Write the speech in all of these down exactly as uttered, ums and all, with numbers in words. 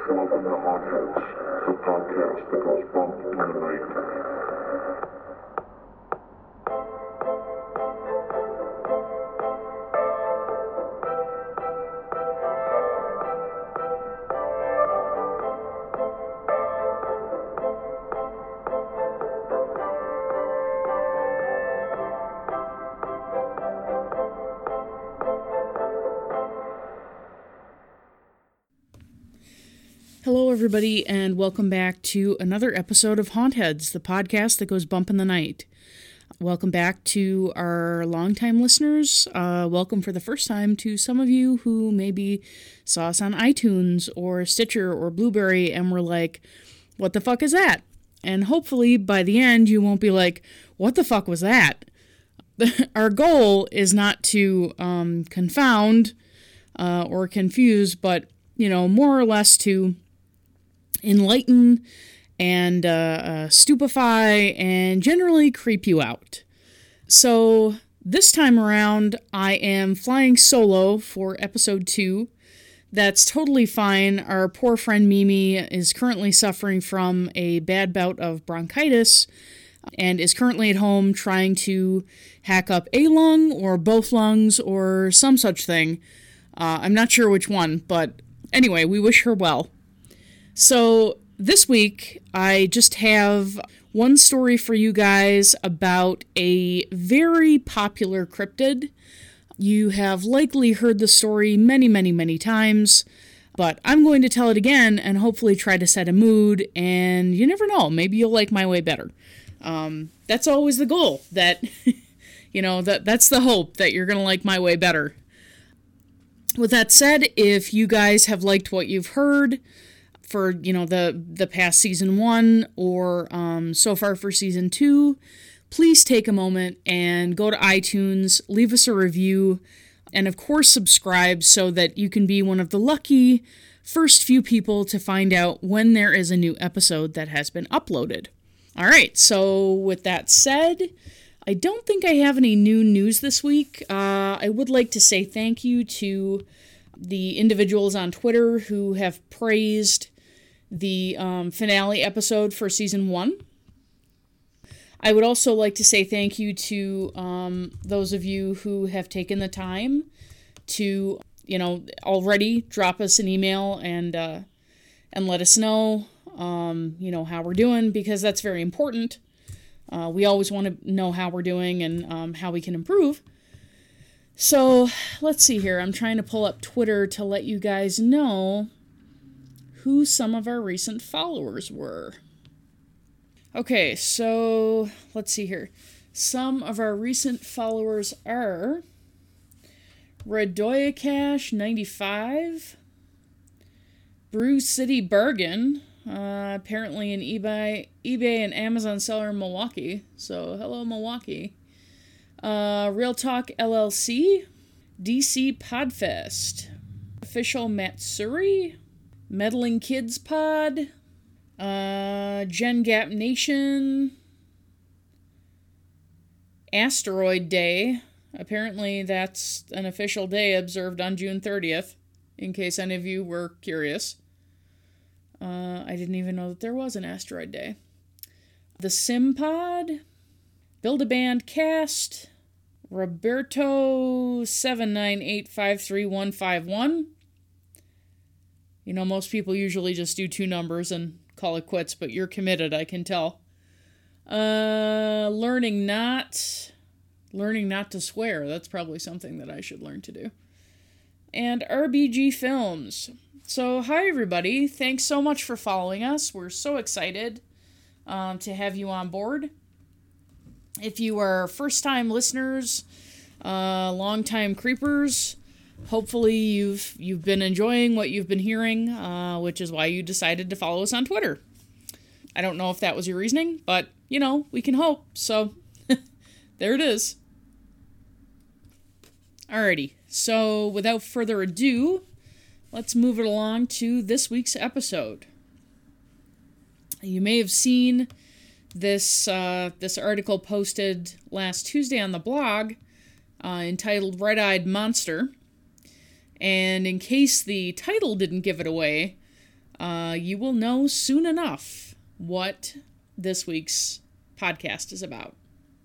Welcome to Hauntheads, the podcast that goes bump in the night. Hello, everybody, and welcome back to another episode of Hauntheads, the podcast that goes bump in the night. Welcome back to our longtime listeners. Uh, welcome for the first time to some of you who maybe saw us on iTunes or Stitcher or Blueberry and were like, what the fuck is that? And hopefully by the end you won't be like, what the fuck was that? Our goal is not to um, confound uh, or confuse, but, you know, more or less to enlighten and uh, uh, stupefy and generally creep you out. So this time around, I am flying solo for episode two. That's totally fine. Our poor friend Mimi is currently suffering from a bad bout of bronchitis and is currently at home trying to hack up a lung or both lungs or some such thing. Uh, I'm not sure which one, but anyway, we wish her well. So this week, I just have one story for you guys about a very popular cryptid. You have likely heard the story many, many, many times, but I'm going to tell it again and hopefully try to set a mood, and you never know, maybe you'll like my way better. Um, that's always the goal, that, you know, that that's the hope, that you're going to like my way better. With that said, if you guys have liked what you've heard for, you know, the, the past season one or um, so far for season two, please take a moment and go to iTunes, leave us a review, and of course subscribe so that you can be one of the lucky first few people to find out when there is a new episode that has been uploaded. All right, so with that said, I don't think I have any new news this week. Uh, I would like to say thank you to the individuals on Twitter who have praised the um, finale episode for season one. I would also like to say thank you to um, those of you who have taken the time to, you know, already drop us an email and uh, and let us know, um, you know, how we're doing, because that's very important. Uh, we always want to know how we're doing and um, how we can improve. So let's see here. I'm trying to pull up Twitter to let you guys know who some of our recent followers were. Okay, so let's see here. Some of our recent followers are Radoyacash ninety-five, Brew City Bargain, uh, apparently an eBay, eBay and Amazon seller in Milwaukee. So hello Milwaukee. Uh, Real Talk L L C, D C Podfest, Official Matsuri, Meddling Kids Pod, uh, Gen Gap Nation, Asteroid Day. Apparently that's an official day observed on June thirtieth, in case any of you were curious. Uh, I didn't even know that there was an Asteroid Day. The Sim Pod, Build-A-Band Cast, Roberto seven nine eight five three one five one. You know, most people usually just do two numbers and call it quits, but you're committed, I can tell. Uh, learning not, learning not to swear. That's probably something that I should learn to do. And R B G Films. So, hi everybody. Thanks so much for following us. We're so excited um, to have you on board. If you are first-time listeners, uh, long-time creepers, hopefully you've you've been enjoying what you've been hearing, uh, which is why you decided to follow us on Twitter. I don't know if that was your reasoning, but, you know, we can hope. So, there it is. Alrighty, so without further ado, let's move it along to this week's episode. You may have seen this uh, this article posted last Tuesday on the blog uh, entitled Red-Eyed Monster. And in case the title didn't give it away, uh, you will know soon enough what this week's podcast is about.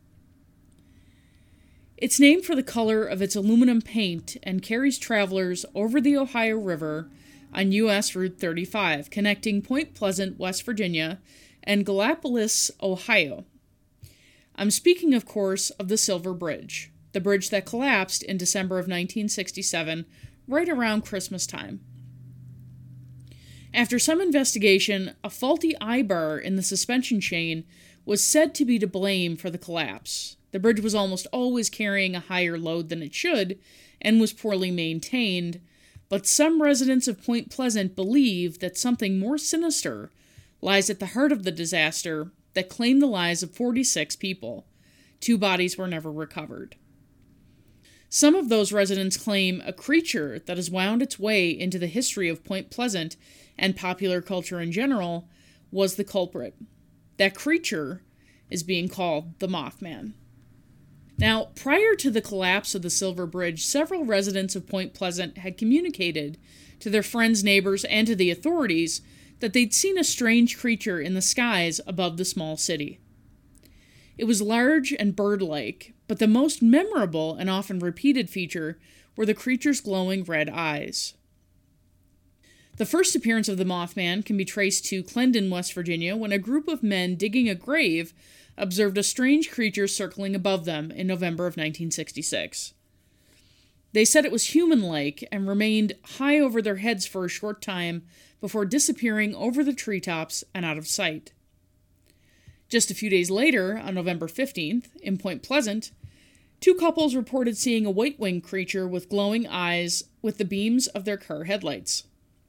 It's named for the color of its aluminum paint and carries travelers over the Ohio River on U S Route thirty-five, connecting Point Pleasant, West Virginia, and Gallipolis, Ohio. I'm speaking, of course, of the Silver Bridge, the bridge that collapsed in December of nineteen sixty-seven, right around Christmas time. After some investigation, a faulty eye-bar in the suspension chain was said to be to blame for the collapse. The bridge was almost always carrying a higher load than it should and was poorly maintained, but some residents of Point Pleasant believe that something more sinister lies at the heart of the disaster that claimed the lives of forty-six people. Two bodies were never recovered. Some of those residents claim a creature that has wound its way into the history of Point Pleasant and popular culture in general was the culprit. That creature is being called the Mothman. Now, prior to the collapse of the Silver Bridge, several residents of Point Pleasant had communicated to their friends, neighbors, and to the authorities that they'd seen a strange creature in the skies above the small city. It was large and bird-like, but the most memorable and often repeated feature were the creature's glowing red eyes. The first appearance of the Mothman can be traced to Clendon, West Virginia, when a group of men digging a grave observed a strange creature circling above them in November of nineteen sixty-six. They said it was human-like and remained high over their heads for a short time before disappearing over the treetops and out of sight. Just a few days later, on November fifteenth, in Point Pleasant, two couples reported seeing a white-winged creature with glowing eyes with the beams of their car headlights.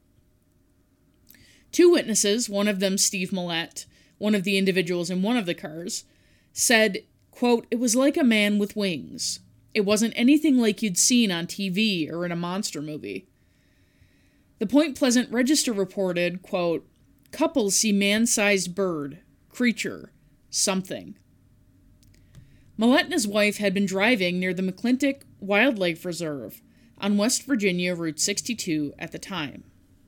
Two witnesses, one of them Steve Millett, one of the individuals in one of the cars, said, quote, "It was like a man with wings. It wasn't anything like you'd seen on T V or in a monster movie." The Point Pleasant Register reported, quote, "Couples see man-sized bird, creature, something." Millett and his wife had been driving near the McClintock Wildlife Reserve on West Virginia Route sixty-two at the time.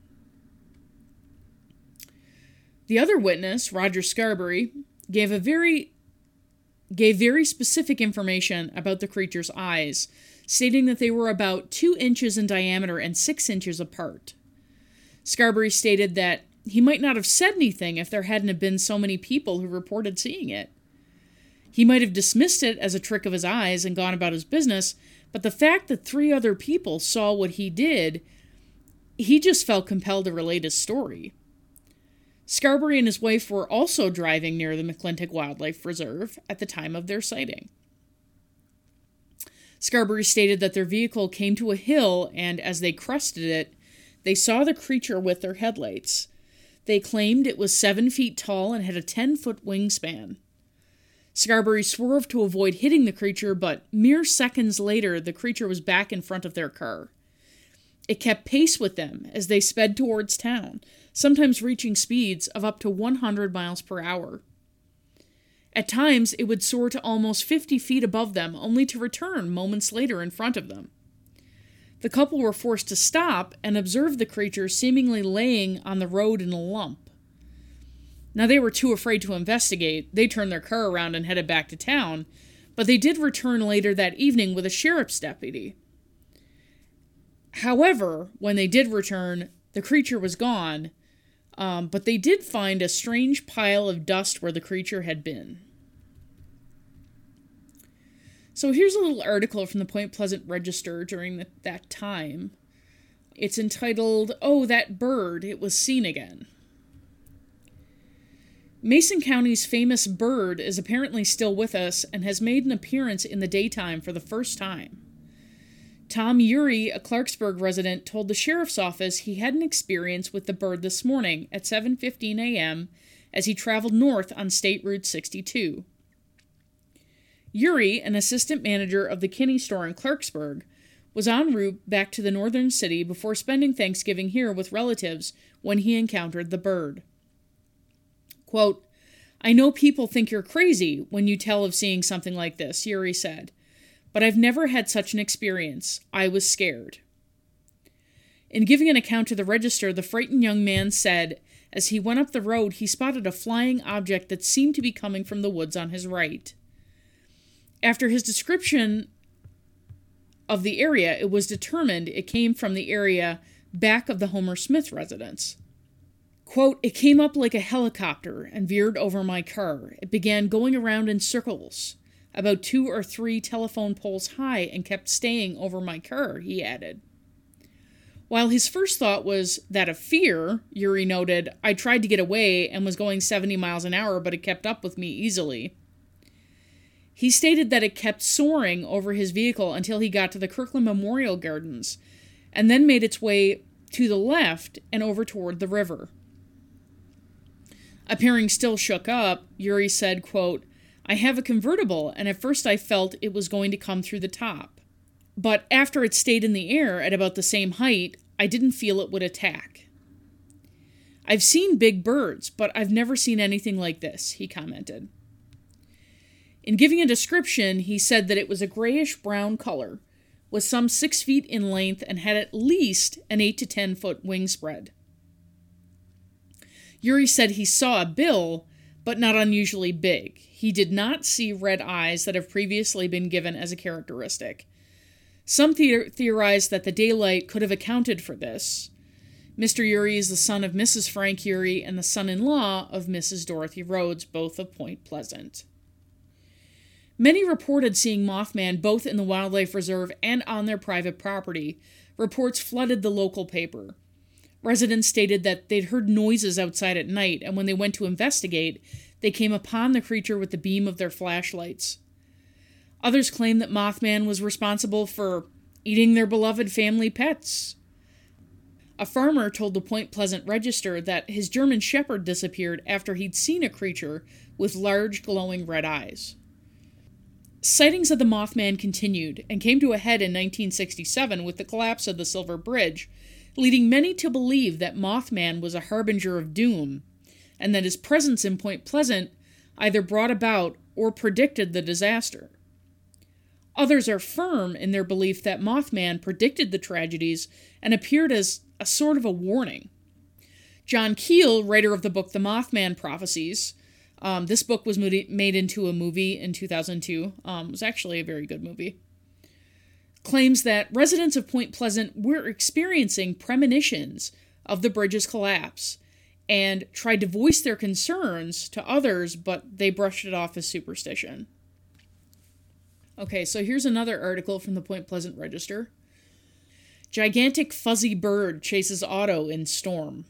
The other witness, Roger Scarberry, gave a very gave very specific information about the creature's eyes, stating that they were about two inches in diameter and six inches apart. Scarberry stated that he might not have said anything if there hadn't have been so many people who reported seeing it. He might have dismissed it as a trick of his eyes and gone about his business, but the fact that three other people saw what he did, he just felt compelled to relate his story. Scarberry and his wife were also driving near the McClintock Wildlife Reserve at the time of their sighting. Scarberry stated that their vehicle came to a hill, and as they crested it, they saw the creature with their headlights. They claimed it was seven feet tall and had a ten-foot wingspan. Scarberry swerved to avoid hitting the creature, but mere seconds later, the creature was back in front of their car. It kept pace with them as they sped towards town, sometimes reaching speeds of up to one hundred miles per hour. At times, it would soar to almost fifty feet above them, only to return moments later in front of them. The couple were forced to stop and observe the creature seemingly laying on the road in a lump. Now, they were too afraid to investigate. They turned their car around and headed back to town, but they did return later that evening with a sheriff's deputy. However, when they did return, the creature was gone, um, but they did find a strange pile of dust where the creature had been. So here's a little article from the Point Pleasant Register during the, that time. It's entitled, "Oh, That Bird, It Was Seen Again." Mason County's famous bird is apparently still with us and has made an appearance in the daytime for the first time. Tom Urey, a Clarksburg resident, told the sheriff's office he had an experience with the bird this morning at seven fifteen a.m. as he traveled north on State Route sixty-two. Urey, an assistant manager of the Kinney store in Clarksburg, was en route back to the northern city before spending Thanksgiving here with relatives when he encountered the bird. Quote, "I know people think you're crazy when you tell of seeing something like this," Urey said, "but I've never had such an experience. I was scared." In giving an account to the Register, the frightened young man said, as he went up the road, he spotted a flying object that seemed to be coming from the woods on his right. After his description of the area, it was determined it came from the area back of the Homer Smith residence. Quote, "It came up like a helicopter and veered over my car. It began going around in circles, about two or three telephone poles high, and kept staying over my car," he added. While his first thought was that of fear, Urey noted, "I tried to get away and was going seventy miles an hour, but it kept up with me easily." He stated that it kept soaring over his vehicle until he got to the Kirkland Memorial Gardens, and then made its way to the left and over toward the river. Appearing still shook up, Urey said, quote, "I have a convertible, and at first I felt it was going to come through the top. But after it stayed in the air at about the same height, I didn't feel it would attack. I've seen big birds, but I've never seen anything like this," he commented. In giving a description, he said that it was a grayish-brown color, was some six feet in length, and had at least an eight to ten foot wingspread. Urey said he saw a bill, but not unusually big. He did not see red eyes that have previously been given as a characteristic. Some the- theorized that the daylight could have accounted for this. Mister Urey is the son of Missus Frank Urey and the son-in-law of Missus Dorothy Rhodes, both of Point Pleasant. Many reported seeing Mothman both in the wildlife reserve and on their private property. Reports flooded the local paper. Residents stated that they'd heard noises outside at night, and when they went to investigate, they came upon the creature with the beam of their flashlights. Others claimed that Mothman was responsible for eating their beloved family pets. A farmer told the Point Pleasant Register that his German Shepherd disappeared after he'd seen a creature with large glowing red eyes. Sightings of the Mothman continued and came to a head in nineteen sixty-seven with the collapse of the Silver Bridge, leading many to believe that Mothman was a harbinger of doom, and that his presence in Point Pleasant either brought about or predicted the disaster. Others are firm in their belief that Mothman predicted the tragedies and appeared as a sort of a warning. John Keel, writer of the book The Mothman Prophecies, um, this book was made into a movie in two thousand two, um, it was actually a very good movie, claims that residents of Point Pleasant were experiencing premonitions of the bridge's collapse and tried to voice their concerns to others, but they brushed it off as superstition. Okay, so here's another article from the Point Pleasant Register. Gigantic fuzzy bird chases auto in storm.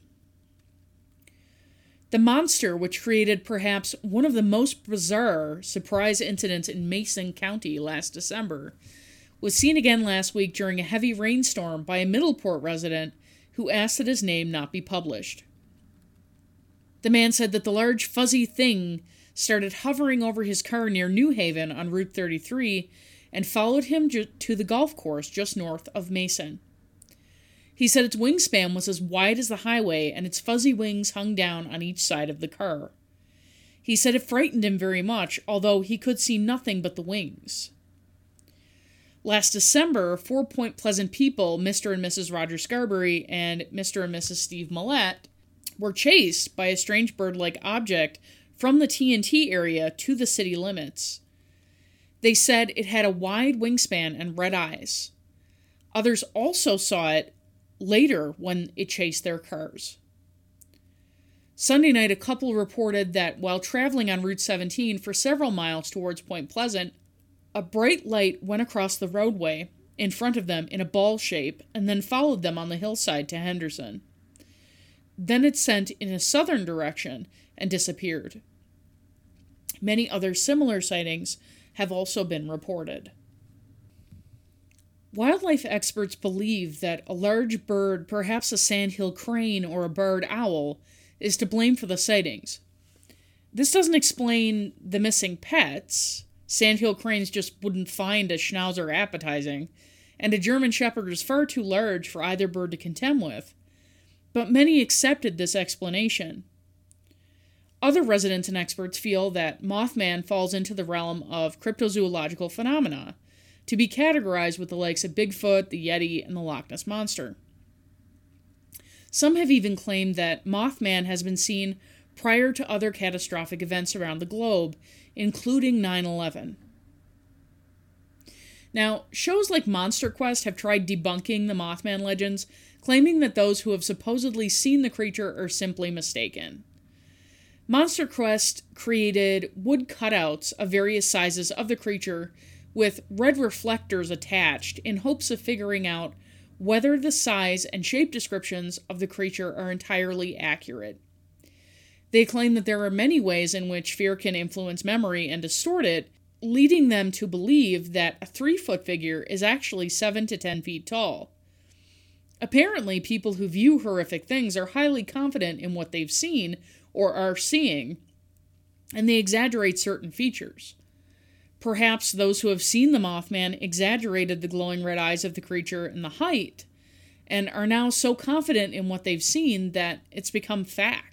The monster, which created perhaps one of the most bizarre surprise incidents in Mason County last December, was seen again last week during a heavy rainstorm by a Middleport resident who asked that his name not be published. The man said that the large fuzzy thing started hovering over his car near New Haven on Route thirty-three and followed him ju- to the golf course just north of Mason. He said its wingspan was as wide as the highway and its fuzzy wings hung down on each side of the car. He said it frightened him very much, although he could see nothing but the wings. Last December, four Point Pleasant people, Mister and Missus Roger Scarberry and Mister and Missus Steve Millette, were chased by a strange bird-like object from the T N T area to the city limits. They said it had a wide wingspan and red eyes. Others also saw it later when it chased their cars. Sunday night, a couple reported that while traveling on Route seventeen for several miles towards Point Pleasant, a bright light went across the roadway in front of them in a ball shape and then followed them on the hillside to Henderson. Then it sent in a southern direction and disappeared. Many other similar sightings have also been reported. Wildlife experts believe that a large bird, perhaps a sandhill crane or a barred owl, is to blame for the sightings. This doesn't explain the missing pets. Sandhill cranes just wouldn't find a schnauzer appetizing, and a German Shepherd is far too large for either bird to contend with. But many accepted this explanation. Other residents and experts feel that Mothman falls into the realm of cryptozoological phenomena, to be categorized with the likes of Bigfoot, the Yeti, and the Loch Ness Monster. Some have even claimed that Mothman has been seen prior to other catastrophic events around the globe, including nine eleven. Now, shows like Monster Quest have tried debunking the Mothman legends, claiming that those who have supposedly seen the creature are simply mistaken. Monster Quest created wood cutouts of various sizes of the creature with red reflectors attached in hopes of figuring out whether the size and shape descriptions of the creature are entirely accurate. They claim that there are many ways in which fear can influence memory and distort it, leading them to believe that a three-foot figure is actually seven to ten feet tall. Apparently, people who view horrific things are highly confident in what they've seen or are seeing, and they exaggerate certain features. Perhaps those who have seen the Mothman exaggerated the glowing red eyes of the creature and the height, and are now so confident in what they've seen that it's become fact.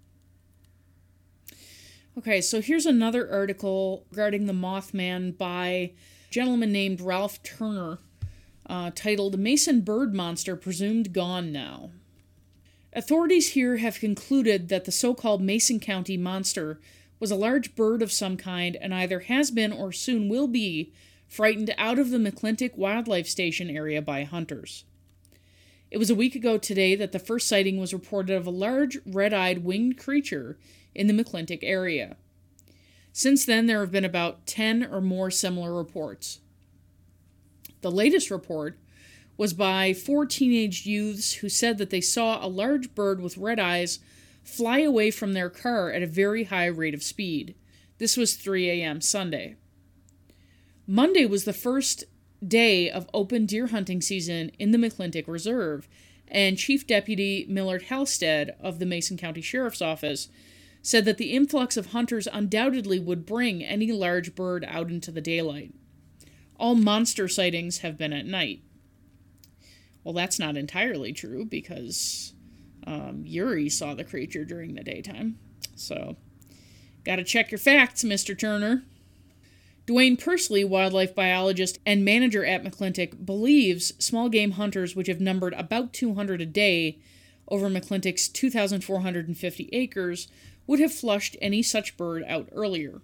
Okay, so here's another article regarding the Mothman by a gentleman named Ralph Turner, uh, titled Mason Bird Monster Presumed Gone Now. Authorities here have concluded that the so-called Mason County monster was a large bird of some kind and either has been or soon will be frightened out of the McClintic Wildlife Station area by hunters. It was a week ago today that the first sighting was reported of a large red-eyed winged creature in the McClintic area. Since then, there have been about ten or more similar reports. The latest report was by four teenage youths who said that they saw a large bird with red eyes fly away from their car at a very high rate of speed. This was three a.m. Sunday. Monday was the first day of open deer hunting season in the McClintic Reserve, and Chief Deputy Millard Halstead of the Mason County Sheriff's Office said that the influx of hunters undoubtedly would bring any large bird out into the daylight. All monster sightings have been at night. Well, that's not entirely true, because um, Yuri saw the creature during the daytime. So, gotta check your facts, Mister Turner. Dwayne Pursley, wildlife biologist and manager at McClintic, believes small game hunters, which have numbered about two hundred a day over McClintic's two thousand four hundred fifty acres, would have flushed any such bird out earlier.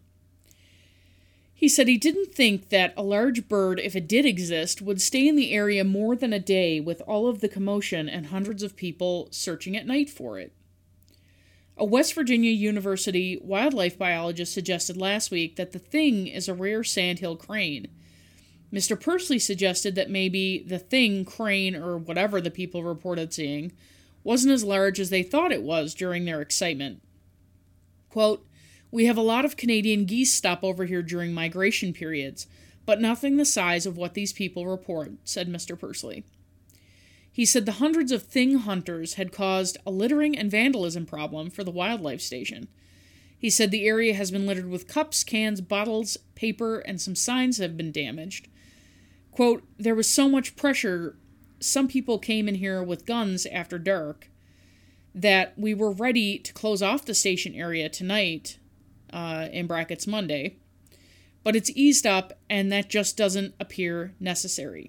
He said he didn't think that a large bird, if it did exist, would stay in the area more than a day with all of the commotion and hundreds of people searching at night for it. A West Virginia University wildlife biologist suggested last week that the thing is a rare sandhill crane. Mister Pursley suggested that maybe the thing, crane, or whatever the people reported seeing, wasn't as large as they thought it was during their excitement. Quote, "We have a lot of Canadian geese stop over here during migration periods, but nothing the size of what these people report," said Mister Pursley. He said the hundreds of thing hunters had caused a littering and vandalism problem for the wildlife station. He said the area has been littered with cups, cans, bottles, paper, and some signs have been damaged. Quote, "There was so much pressure, some people came in here with guns after dark, that we were ready to close off the station area tonight, uh, in brackets Monday, but it's eased up and that just doesn't appear necessary.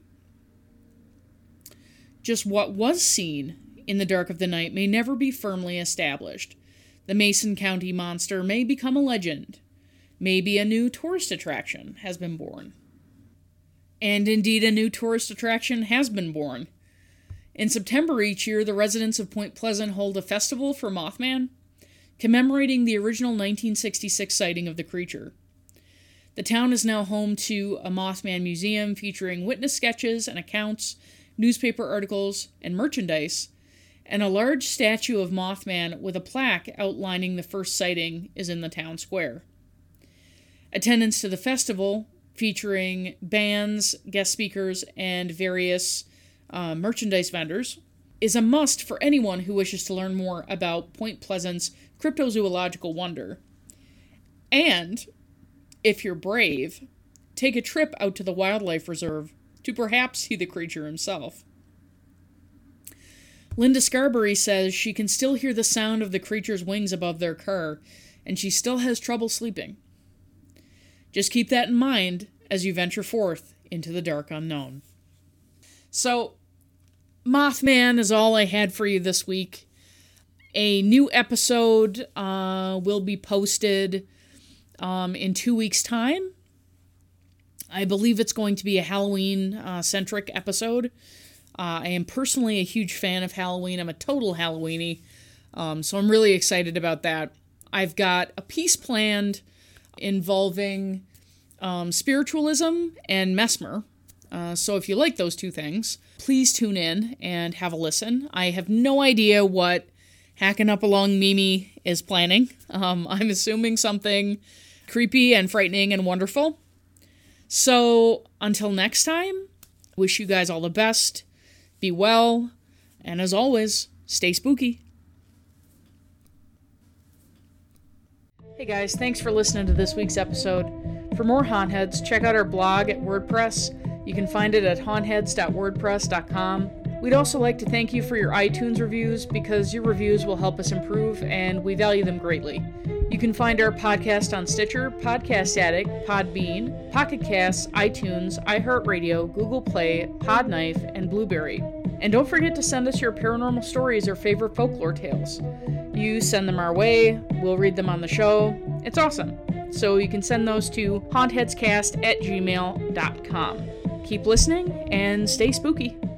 Just what was seen in the dark of the night may never be firmly established. The Mason County monster may become a legend. Maybe a new tourist attraction has been born." And indeed, a new tourist attraction has been born. In September each year, the residents of Point Pleasant hold a festival for Mothman, commemorating the original nineteen sixty-six sighting of the creature. The town is now home to a Mothman museum featuring witness sketches and accounts, newspaper articles, and merchandise, and a large statue of Mothman with a plaque outlining the first sighting is in the town square. Attendance to the festival, featuring bands, guest speakers, and various uh, merchandise vendors, is a must for anyone who wishes to learn more about Point Pleasant's cryptozoological wonder. And, if you're brave, take a trip out to the wildlife reserve to perhaps see the creature himself. Linda Scarberry says she can still hear the sound of the creature's wings above their car, and she still has trouble sleeping. Just keep that in mind as you venture forth into the dark unknown. So, Mothman is all I had for you this week. A new episode uh, will be posted um, in two weeks' time. I believe it's going to be a Halloween-centric uh, episode. Uh, I am personally a huge fan of Halloween. I'm a total Halloweenie, um, so I'm really excited about that. I've got a piece planned involving um, spiritualism and mesmer. Uh, so if you like those two things, please tune in and have a listen. I have no idea what Hacking Up Along Mimi is planning. Um, I'm assuming something creepy and frightening and wonderful. So until next time, wish you guys all the best. Be well. And as always, stay spooky. Hey guys, thanks for listening to this week's episode. For more Haunt Heads, check out our blog at WordPress. You can find it at haunt heads dot wordpress dot com. We'd also like to thank you for your iTunes reviews because your reviews will help us improve and we value them greatly. You can find our podcast on Stitcher, Podcast Addict, Podbean, Pocket Casts, iTunes, iHeartRadio, Google Play, Podknife, and Blueberry. And don't forget to send us your paranormal stories or favorite folklore tales. You send them our way, we'll read them on the show. It's awesome. So you can send those to haunt heads cast at gmail dot com. Keep listening and stay spooky.